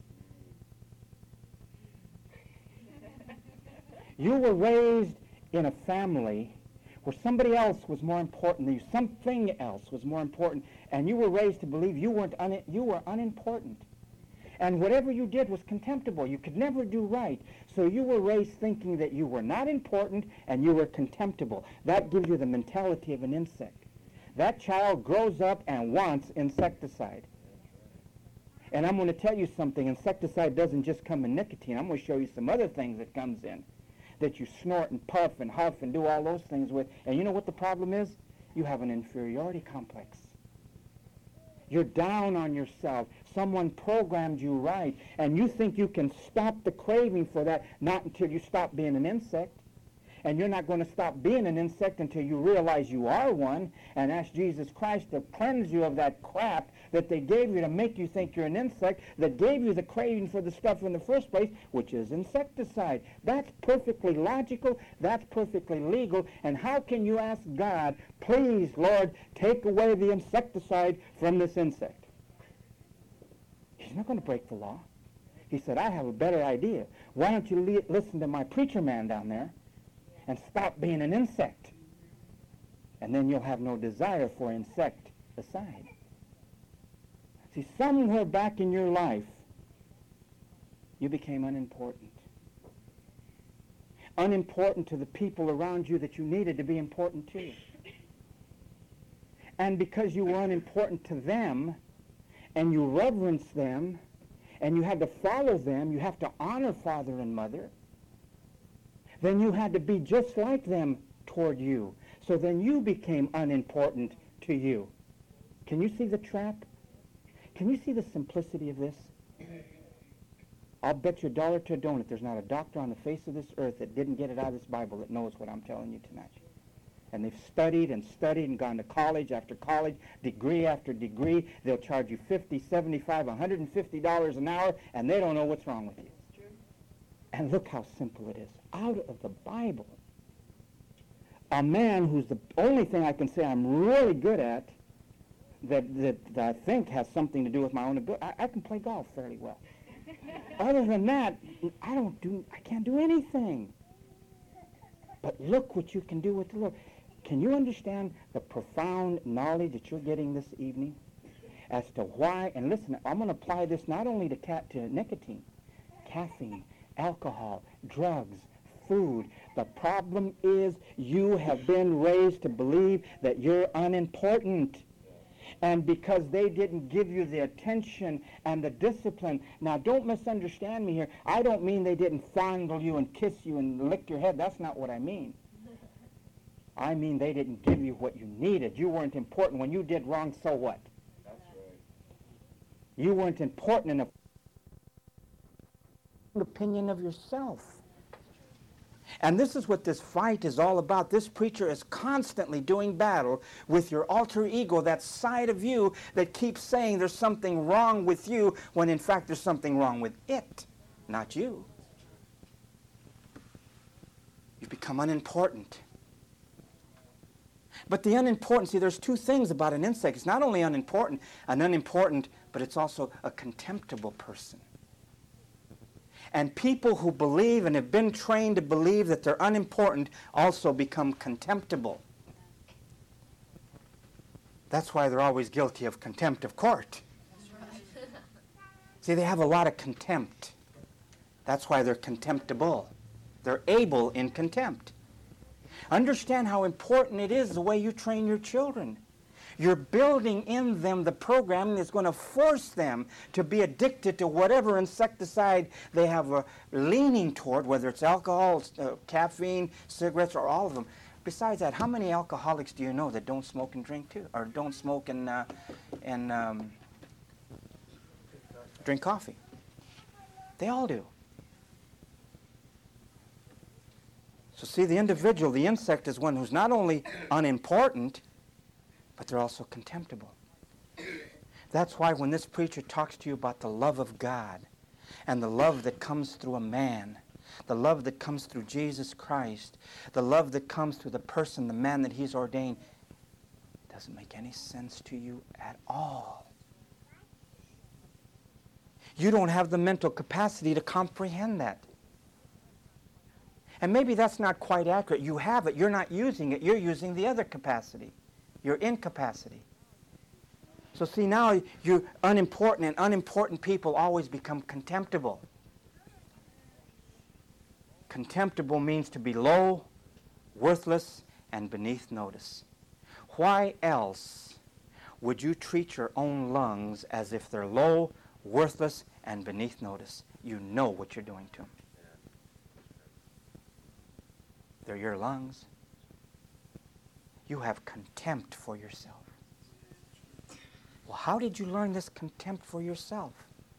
A: You were raised in a family where somebody else was more important than you. Something else was more important. And you were raised to believe you were unimportant. And whatever you did was contemptible. You could never do right. So you were raised thinking that you were not important and you were contemptible. That gives you the mentality of an insect. That child grows up and wants insecticide. And I'm going to tell you something. Insecticide doesn't just come in nicotine. I'm going to show you some other things that comes in that you snort and puff and huff and do all those things with. And you know what the problem is? You have an inferiority complex. You're down on yourself. Someone programmed you right, and you think you can stop the craving for that, not until you stop being an insect. And you're not going to stop being an insect until you realize you are one and ask Jesus Christ to cleanse you of that crap that they gave you to make you think you're an insect, that gave you the craving for the stuff in the first place, which is insecticide. That's perfectly logical. That's perfectly legal. And how can you ask God, please, Lord, take away the insecticide from this insect? He's not going to break the law. He said, I have a better idea. Why don't you listen to my preacher man down there and stop being an insect? And then you'll have no desire for insecticide. See, somewhere back in your life, you became unimportant. Unimportant to the people around you that you needed to be important to. And because you were unimportant to them, and you reverenced them, and you had to follow them, you have to honor father and mother, then you had to be just like them toward you. So then you became unimportant to you. Can you see the trap? Can you see the simplicity of this? I'll bet you $1 to a donut there's not a doctor on the face of this earth that didn't get it out of this Bible that knows what I'm telling you tonight. And they've studied and gone to college after college, degree after degree. They'll charge you $50, $75, $150 an hour, and they don't know what's wrong with you. And look how simple it is. Out of the Bible. a man who's the only thing I can say I'm really good at that I think has something to do with my own ability. I can play golf fairly well. Other than that, I can't do anything. But look what you can do with the Lord. Can you understand the profound knowledge that you're getting this evening as to why? And listen, I'm going to apply this not only to nicotine, caffeine, alcohol, drugs, food. The problem is you have been raised to believe that you're unimportant. And because they didn't give you the attention and the discipline. Now, don't misunderstand me here. I don't mean they didn't fondle you and kiss you and lick your head. That's not what I mean. I mean they didn't give you what you needed. You weren't important. When you did wrong, so what?
B: That's right.
A: You weren't important enough. Opinion of yourself. And this is what this fight is all about. This preacher is constantly doing battle with your alter ego, that side of you that keeps saying there's something wrong with you when in fact there's something wrong with it, not you. You become unimportant. But the unimportant, see, there's two things about an insect. It's not only an unimportant, but it's also a contemptible person. And people who believe and have been trained to believe that they're unimportant also become contemptible. That's why they're always guilty of contempt of court. See, they have a lot of contempt. That's why they're contemptible. They're able in contempt. Understand how important it is the way you train your children. You're building in them the programming that's going to force them to be addicted to whatever insecticide they have a leaning toward, whether it's alcohol, caffeine, cigarettes, or all of them. Besides that, how many alcoholics do you know that don't smoke and drink too, or don't smoke and drink coffee? They all do. So see, the individual, the insect, is one who's not only unimportant, but they're also contemptible. That's why when this preacher talks to you about the love of God and the love that comes through a man, the love that comes through Jesus Christ, the love that comes through the person, the man that he's ordained, doesn't make any sense to you at all. You don't have the mental capacity to comprehend that. And maybe that's not quite accurate. You have it. You're not using it. You're using the other capacity. Your incapacity. So see, now you're unimportant, and unimportant people always become contemptible. Contemptible means to be low, worthless, and beneath notice. Why else would you treat your own lungs as if they're low, worthless, and beneath notice? You know what you're doing to them. They're your lungs. You have contempt for yourself. Well, how did you learn this contempt for yourself?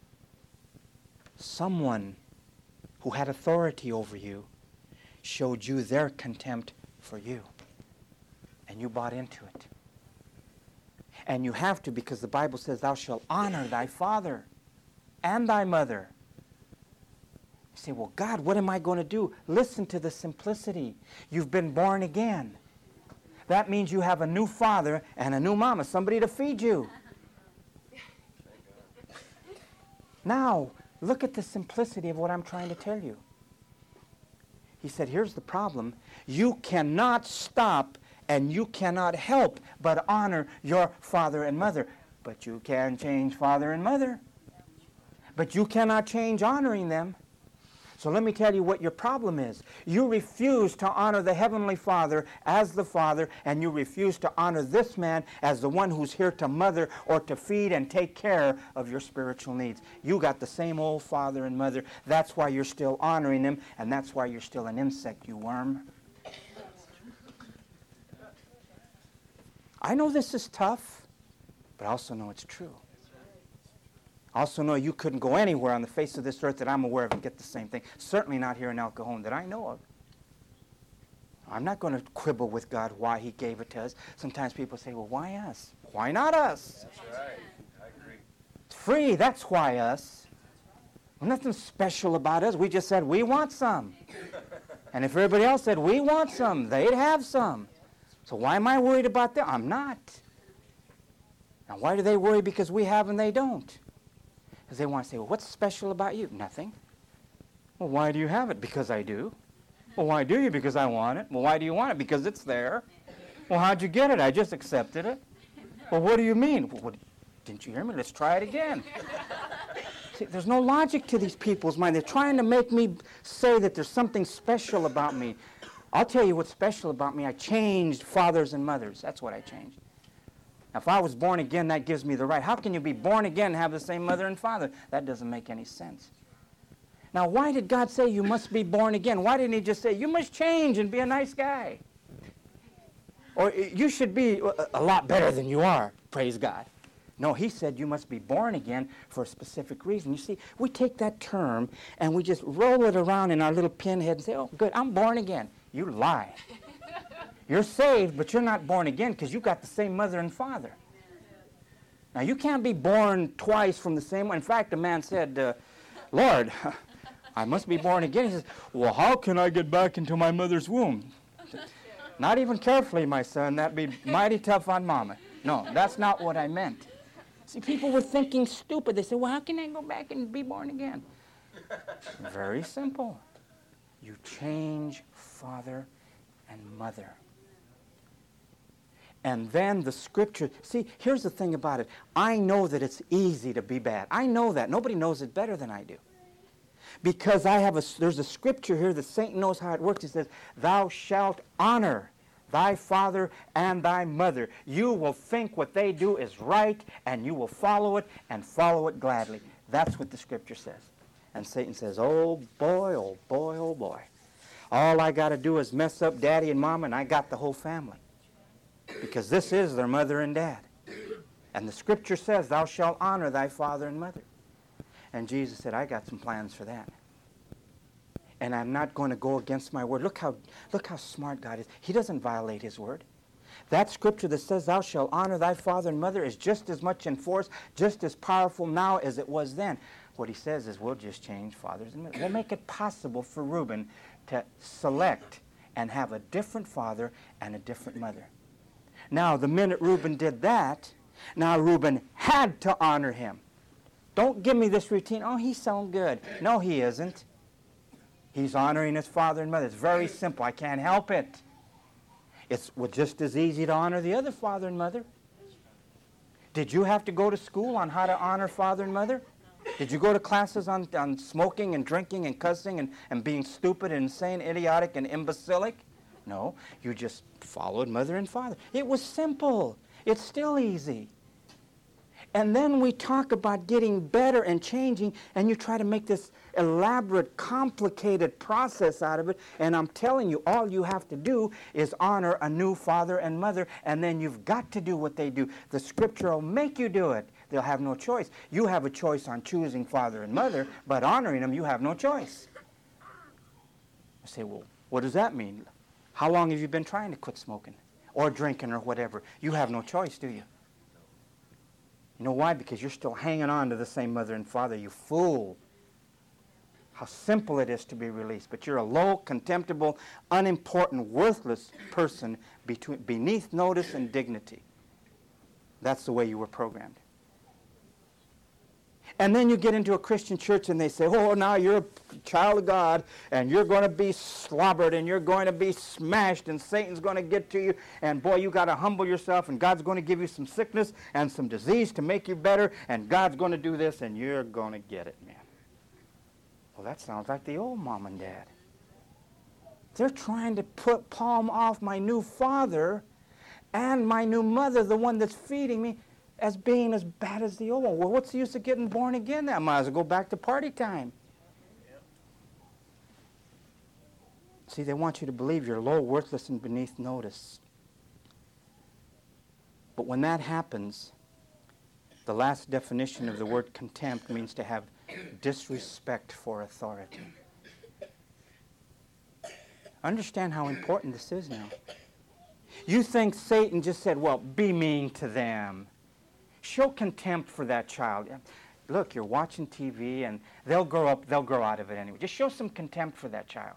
A: Someone who had authority over you showed you their contempt for you. And you bought into it. And you have to, because the Bible says, thou shalt honor thy father and thy mother. You say, well, God, what am I going to do? Listen to the simplicity. You've been born again. That means you have a new father and a new mama, somebody to feed you. Now, look at the simplicity of what I'm trying to tell you. He said, here's the problem. You cannot stop and you cannot help but honor your father and mother. But you can change father and mother. But you cannot change honoring them. So let me tell you what your problem is. You refuse to honor the Heavenly Father as the Father, and you refuse to honor this man as the one who's here to mother or to feed and take care of your spiritual needs. You got the same old father and mother. That's why you're still honoring them, and that's why you're still an insect, you worm. I know this is tough, but I also know it's true. I also know you couldn't go anywhere on the face of this earth that I'm aware of and get the same thing. Certainly not here in El Cajon that I know of. I'm not going to quibble with God why he gave it to us. Sometimes people say, well, why us? Why not us?
B: That's right. I agree.
A: It's free. That's why us.
B: Nothing special about us. We just said, we want some. And if everybody else said, we want some, they'd have some. So why am I worried about them? I'm not. Now, why do they worry because we have and they don't? Because they want to say, well, what's special about you? Nothing. Well, why do you have it? Because I do. Well, why do you? Because I want it. Well, why do you want it? Because it's there. Well, how'd you get it? I just accepted it. Well, what do you mean? Well, didn't you hear me? Let's try it again. See, there's no logic to these people's mind. They're trying to make me say that there's something special about me. I'll tell you what's special about me. I changed fathers and mothers. That's what I changed. Now, if I was born again, that gives me the right. How can you be born again and have the same mother and father? That doesn't make any sense. Now, why did God say you must be born again? Why didn't he just say, you must change and be a nice guy? Or you should be a lot better than you are, praise God. No, he said you must be born again for a specific reason. You see, we take that term and we just roll it around in our little pinhead and say, oh, good, I'm born again. You lie. You're saved, but you're not born again because you got the same mother and father. Now, you can't be born twice from the same one. In fact, a man said, Lord, I must be born again. He says, well, how can I get back into my mother's womb? Not even carefully, my son. That'd be mighty tough on mama. No, that's not what I meant. See, people were thinking stupid. They said, well, how can I go back and be born again? Very simple. You change father and mother. And then the scripture, see, here's the thing about it. I know that it's easy to be bad. I know that. Nobody knows it better than I do. Because there's a scripture here that Satan knows how it works. He says, thou shalt honor thy father and thy mother. You will think what they do is right, and you will follow it, and follow it gladly. That's what the scripture says. And Satan says, oh boy, oh boy, oh boy. All I got to do is mess up daddy and mama, and I got the whole family. Because this is their mother and dad. And the scripture says, thou shalt honor thy father and mother. And Jesus said, I got some plans for that. And I'm not going to go against my word. Look how smart God is. He doesn't violate his word. That scripture that says, thou shalt honor thy father and mother is just as much in force, just as powerful now as it was then. What he says is, we'll just change fathers and mothers. We'll make it possible for Reuben to select and have a different father and a different mother. Now, the minute Reuben did that, now Reuben had to honor him. Don't give me this routine. Oh, he's so good. No, he isn't. He's honoring his father and mother. It's very simple. I can't help it. It's just as easy to honor the other father and mother. Did you have to go to school on how to honor father and mother? Did you go to classes on smoking and drinking and cussing and being stupid and insane, idiotic and imbecilic? No. You just followed mother and father. It was simple. It's still easy. And then we talk about getting better and changing, and you try to make this elaborate, complicated process out of it. And I'm telling you, all you have to do is honor a new father and mother, and then you've got to do what they do. The scripture will make you do it. They'll have no choice. You have a choice on choosing father and mother, but honoring them, you have no choice. I say, well, what does that mean? How long have you been trying to quit smoking or drinking or whatever? You have no choice, do you? You know why? Because you're still hanging on to the same mother and father, you fool. How simple it is to be released. But you're a low, contemptible, unimportant, worthless person beneath notice and dignity. That's the way you were programmed. And then you get into a Christian church and they say, oh, now you're a child of God and you're going to be slobbered and you're going to be smashed and Satan's going to get to you. And boy, you got to humble yourself and God's going to give you some sickness and some disease to make you better and God's going to do this and you're going to get it, man. Well, that sounds like the old mom and dad. They're trying to palm off my new father and my new mother, the one that's feeding me, as being as bad as the old one. Well, what's the use of getting born again? I might as well go back to party time. Yep. See, they want you to believe you're low, worthless, and beneath notice. But when that happens, the last definition of the word contempt means to have disrespect for authority. Understand how important this is now. You think Satan just said, well, be mean to them. Show contempt for that child. Look, you're watching TV, and they'll grow out of it anyway. Just show some contempt for that child.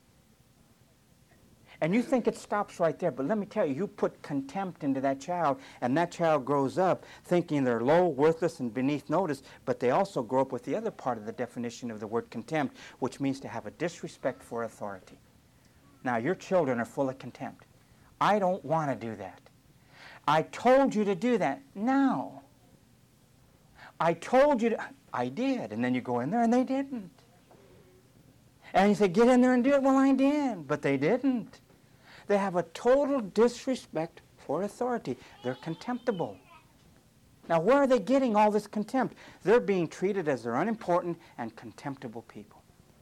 B: And you think it stops right there, but let me tell you, you put contempt into that child, and that child grows up thinking they're low, worthless, and beneath notice, but they also grow up with the other part of the definition of the word contempt, which means to have a disrespect for authority. Now, your children are full of contempt. I don't want to do that. I told you to do that. No. I told you to. I did. And then you go in there and they didn't. And you say, get in there and do it. Well, I did. But they didn't. They have a total disrespect for authority. They're contemptible. Now, where are they getting all this contempt? They're being treated as they're unimportant and contemptible people.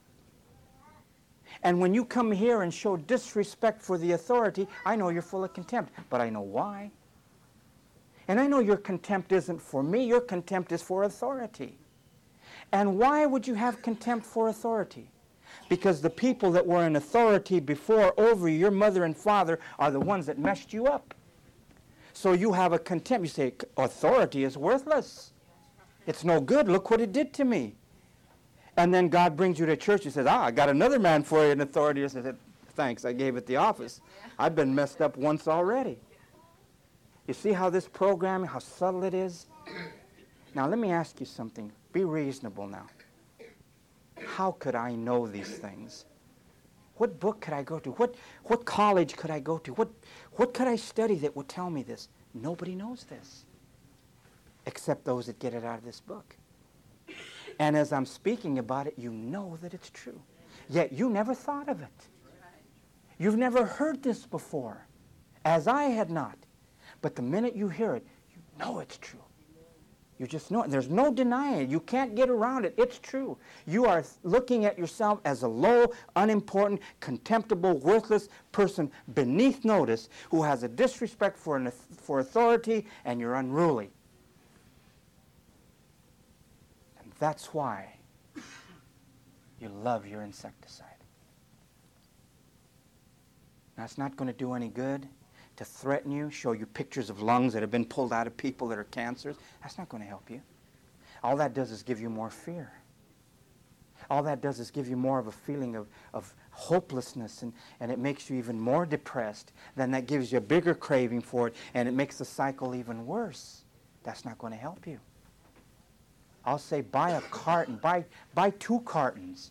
B: And when you come here and show disrespect for the authority, I know you're full of contempt, but I know why. And I know your contempt isn't for me, your contempt is for authority. And why would you have contempt for authority? Because the people that were in authority before over you, your mother and father, are the ones that messed you up. So you have a contempt. You say, authority is worthless. It's no good. Look what it did to me. And then God brings you to church. He says, I got another man for you in authority. I said, thanks, I gave it the office. I've been messed up once already. You see how this program, how subtle it is? Now, let me ask you something. Be reasonable now. How could I know these things? What book could I go to? What college could I go to? What could I study that would tell me this? Nobody knows this, except those that get it out of this book. And as I'm speaking about it, you know that it's true. Yet you never thought of it. You've never heard this before, as I had not. But the minute you hear it, you know it's true. You just know it. There's no denying it. You can't get around it. It's true. You are looking at yourself as a low, unimportant, contemptible, worthless person beneath notice who has a disrespect for authority, and you're unruly. And that's why you love your insecticide. Now, it's not going to do any good to threaten you, show you pictures of lungs that have been pulled out of people that are cancers. That's not going to help you. All that does is give you more fear. All that does is give you more of a feeling of hopelessness, and it makes you even more depressed. Then that gives you a bigger craving for it, and it makes the cycle even worse. That's not going to help you. I'll say buy a carton, buy 2 cartons.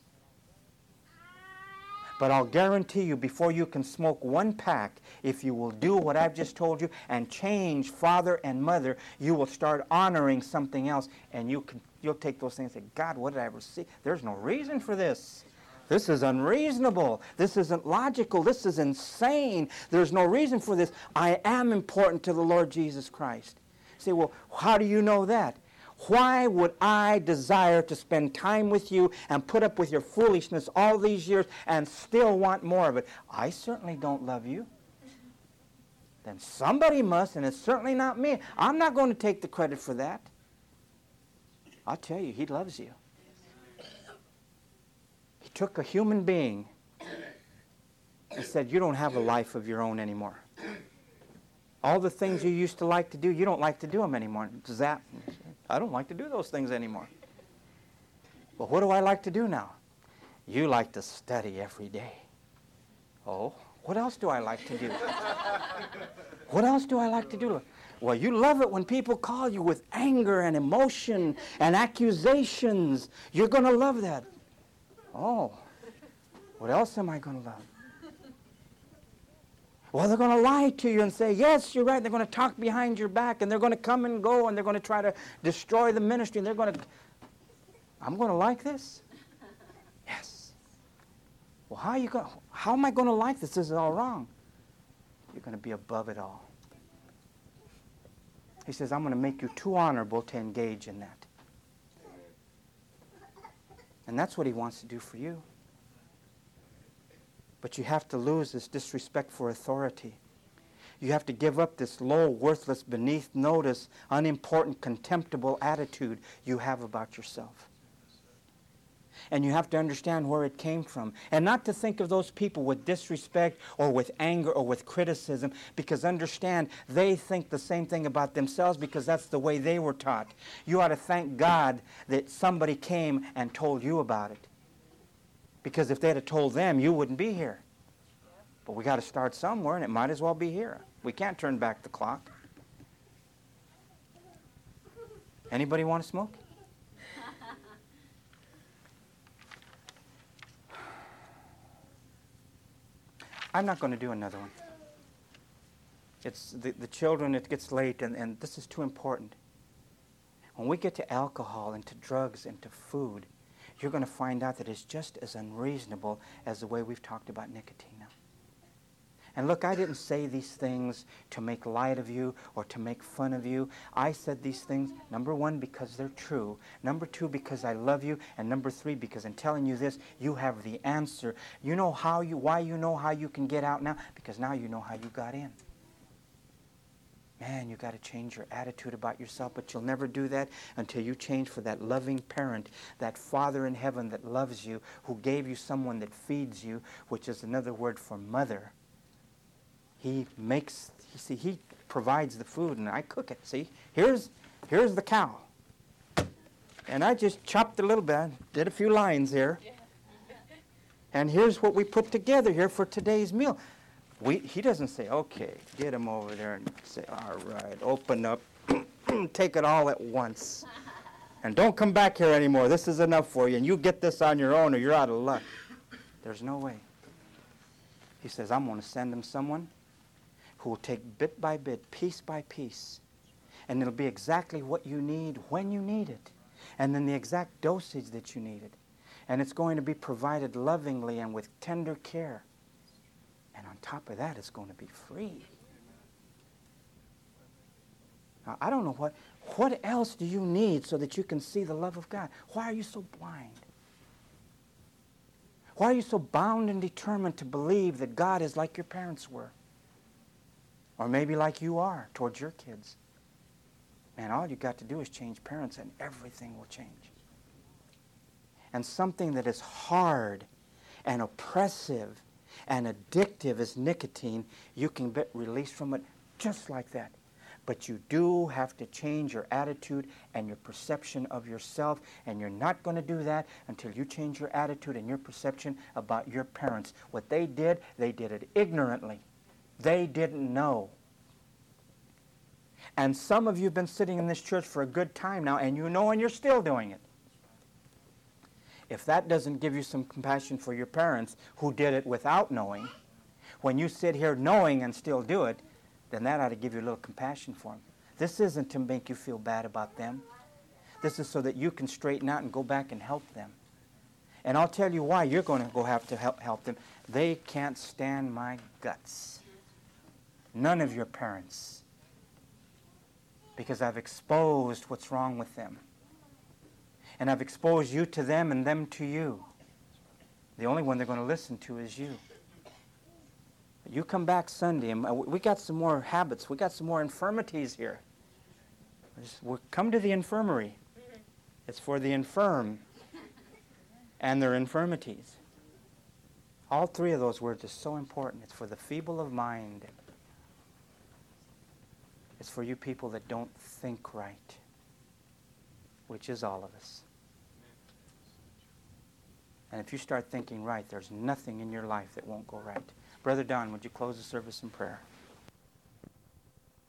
B: But I'll guarantee you, before you can smoke 1 pack, if you will do what I've just told you and change father and mother, you will start honoring something else, and you'll take those things and say, God, what did I ever see? There's no reason for this. This is unreasonable. This isn't logical. This is insane. There's no reason for this. I am important to the Lord Jesus Christ. You say, well, how do you know that? Why would I desire to spend time with you and put up with your foolishness all these years and still want more of it? I certainly don't love you. Then somebody must, and it's certainly not me. I'm not going to take the credit for that. I'll tell you, he loves you. He took a human being and said, you don't have a life of your own anymore. All the things you used to like to do, you don't like to do them anymore. Zap. I don't like to do those things anymore. Well, what do I like to do now? You like to study every day. Oh, what else do I like to do? What else do I like to do? Well, you love it when people call you with anger and emotion and accusations. You're going to love that. Oh, what else am I going to love? Well, they're going to lie to you and say, yes, you're right. They're going to talk behind your back, and they're going to come and go, and they're going to try to destroy the ministry, and they're going to... I'm going to like this? Yes. Well, how am I going to like this? This is all wrong. You're going to be above it all. He says, I'm going to make you too honorable to engage in that. And that's what he wants to do for you. But you have to lose this disrespect for authority. You have to give up this low, worthless, beneath notice, unimportant, contemptible attitude you have about yourself. And you have to understand where it came from. And not to think of those people with disrespect or with anger or with criticism, because understand, they think the same thing about themselves because that's the way they were taught. You ought to thank God that somebody came and told you about it. Because if they'd have told them, you wouldn't be here. But we got to start somewhere, and it might as well be here. We can't turn back the clock. Anybody want to smoke? I'm not going to do another one. It's the children, it gets late, and this is too important. When we get to alcohol and to drugs and to food, you're going to find out that it's just as unreasonable as the way we've talked about nicotine now. And look, I didn't say these things to make light of you or to make fun of you. I said these things, number one, because they're true. Number two, because I love you. And number three, because in telling you this, you have the answer. You know why you know how you can get out now? Because now you know how you got in. Man, you got to change your attitude about yourself, but you'll never do that until you change for that loving parent, that Father in heaven that loves you, who gave you someone that feeds you, which is another word for mother. He provides the food, and I cook it. See, here's the cow. And I just chopped a little bit, did a few lines here. And here's what we put together here for today's meal. He doesn't say, okay, get him over there and say, all right, open up, take it all at once. And don't come back here anymore. This is enough for you, and you get this on your own or you're out of luck. There's no way. He says, I'm going to send him someone who will take bit by bit, piece by piece, and it'll be exactly what you need when you need it, and then the exact dosage that you need it. And it's going to be provided lovingly and with tender care. And on top of that, it's going to be free. Now, I don't know what else do you need so that you can see the love of God? Why are you so blind? Why are you so bound and determined to believe that God is like your parents were? Or maybe like you are towards your kids. Man, all you got to do is change parents and everything will change. And something that is hard and oppressive and addictive as nicotine, you can get released from it just like that. But you do have to change your attitude and your perception of yourself, and you're not going to do that until you change your attitude and your perception about your parents. What they did it ignorantly. They didn't know. And some of you have been sitting in this church for a good time now, and you know, and you're still doing it. If that doesn't give you some compassion for your parents who did it without knowing, when you sit here knowing and still do it, then that ought to give you a little compassion for them. This isn't to make you feel bad about them. This is so that you can straighten out and go back and help them. And I'll tell you why you're going to go have to help them. They can't stand my guts. None of your parents. Because I've exposed what's wrong with them. And I've exposed you to them and them to you. The only one they're going to listen to is you. You come back Sunday, and we got some more habits. We got some more infirmities here. We'll come to the infirmary. It's for the infirm and their infirmities. All three of those words are so important. It's for the feeble of mind. It's for you people that don't think right, which is all of us. And if you start thinking right, there's nothing in your life that won't go right. Brother Don, would you close the service in prayer?